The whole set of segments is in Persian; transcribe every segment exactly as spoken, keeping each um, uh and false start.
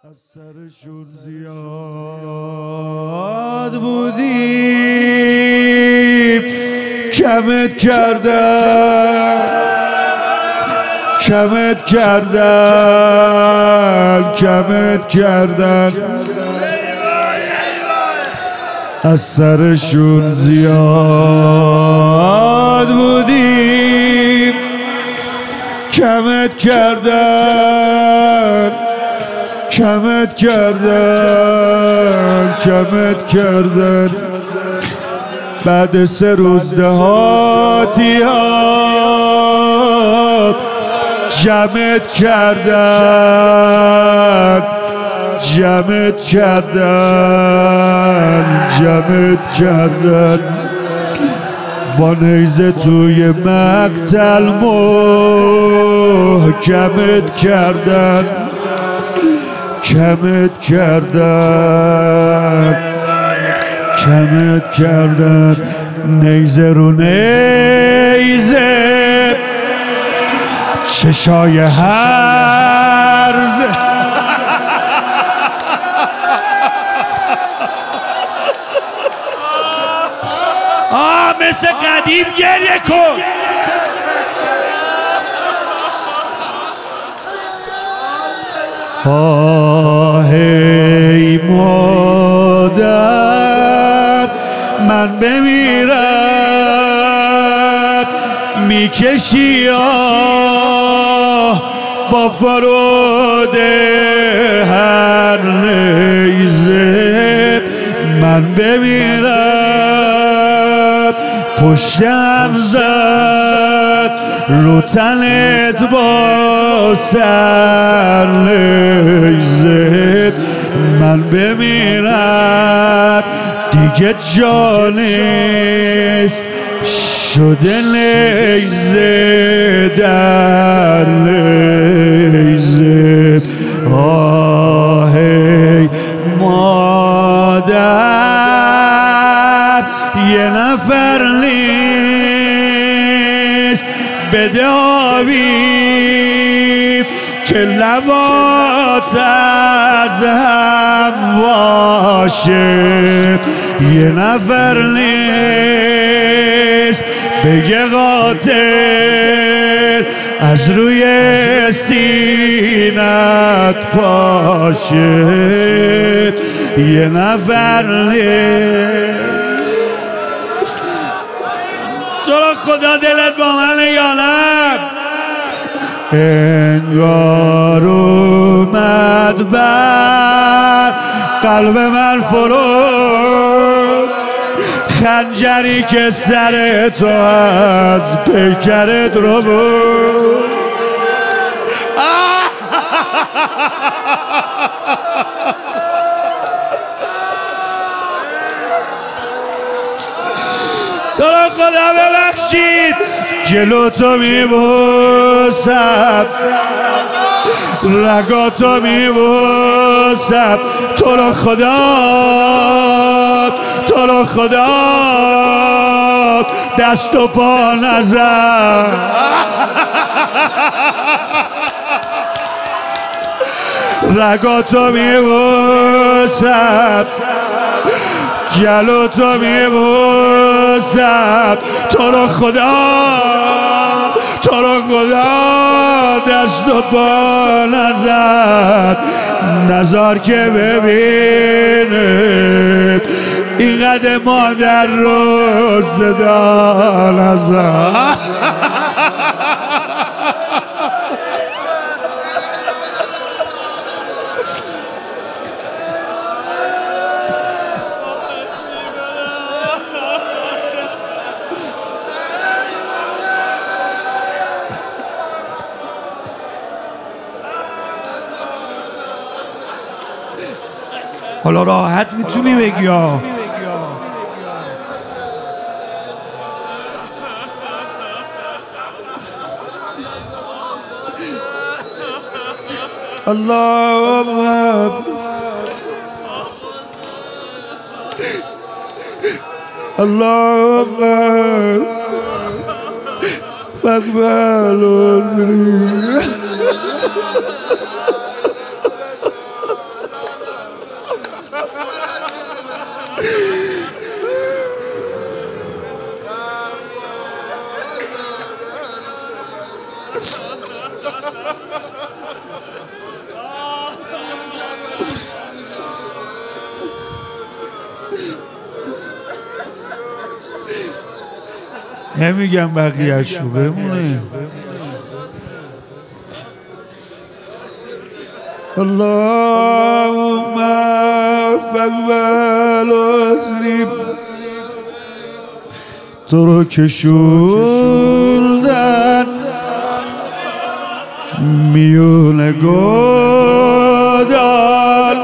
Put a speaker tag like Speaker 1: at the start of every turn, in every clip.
Speaker 1: از سرشون زیاد بودیم کمت کردن کمت کردن کمت کردن از سرشون زیاد بودیم کمت کردن کمت کردن کمت کردن بعد سه روز دهاتی ها جمعت کردن جمعت کردن جمعت کردن با نیزه توی مقتل محکمت کردن کمت کردن کمت کردن نیزه رو نیزه چشای هرزه آه مثل قدیم گریه کن آه ای مادر من بمیرم میکشی آه با فرود هر نیزه من بمیرم پشتم زد رو تنت با سر نیزه من بمیرم دیگه جانست شده نیزه در نیزه آه ای مادر یه نفر نیست بده آبی که لبات از هم باشه یه نفر نیست بگه قاتل از روی سینت پاشه یه نفر نیست تو رو خدا دلت با منه یا نه انگار اومد بر قلب من فرود خنجری که سر تو از پیکرت رو بود تو رو خدا ببخشید جلو تو میبوسم رگاتو میبوسم تو رو خدا تو رو خدا دست و پا نزن رگاتو میبوسم جلو تو میبوسم تو رو خدا تو رو خدا دست و پا نزد نزار که ببینه اینقدر مادر رو صدا نزد حالا راحت میتونی بگی ها الله الله فاقبل نمیگم بقیه‌شو بمونه. اللهم فقبل اسریم تو رو کشوندن میون گودال.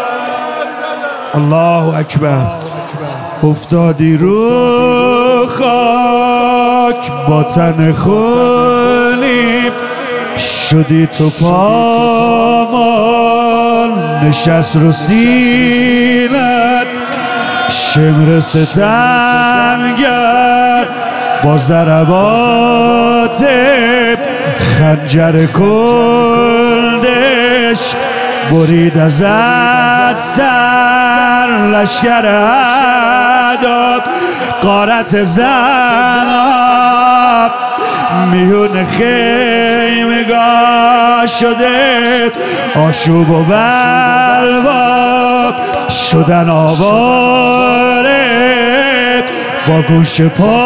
Speaker 1: الله اکبر. افتادی رو خاک با تن خونی، شدی تو پامان نشست رو سینت، شمر ستمگر با ضربات خنجر کندش برید ازت سر لشکر عداد. غارت زناب میون خیمگاه شده، آشوب و بلوا شدن آواره، با گوش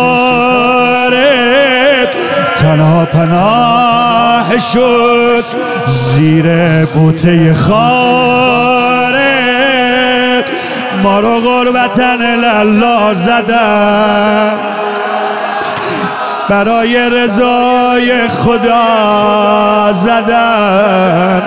Speaker 1: پاره تنها پناه شد زیر بوته خاره. ما رو غربتن الله زدن، برای رضای خدا زدن.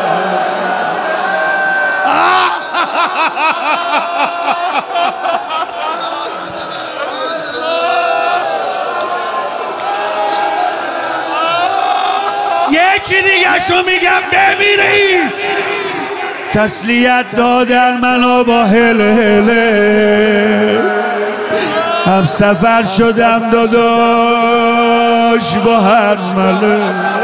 Speaker 1: یکی دیگه شو میگم بمیرید. تسلیت دادن منو با هله هله، هم سفر شدم داداش با هر مله.